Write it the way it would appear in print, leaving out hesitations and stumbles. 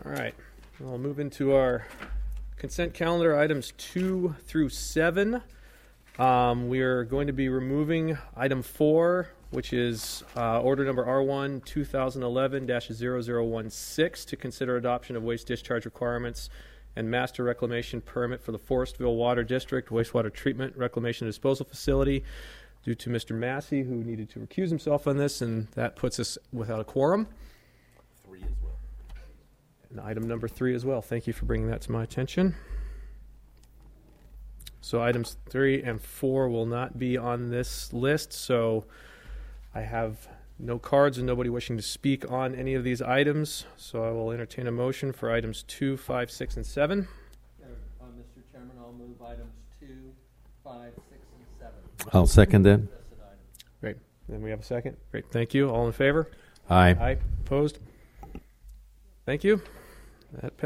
All right. We'll move into our consent calendar, items 2 through 7. We are going to be removing item 4, which is order number R1 2011-0016 to consider adoption of waste discharge requirements and master reclamation permit for the Forestville Water District wastewater treatment reclamation and disposal facility due to Mr. Massey, who needed to recuse himself on this, and that puts us without a quorum. 3 as well. And item number 3 as well. Thank you for bringing that to my attention. So items 3 and 4 will not be on this list, so I have no cards and nobody wishing to speak on any of these items, so I will entertain a motion for items 2, 5, 6, and 7. Mr. Chairman, I'll move items 2, 5, 6, and 7. I'll second that. Listed items. Great. Then we have a second. Great. Thank you. All in favor? Aye. Aye. Opposed? Thank you. That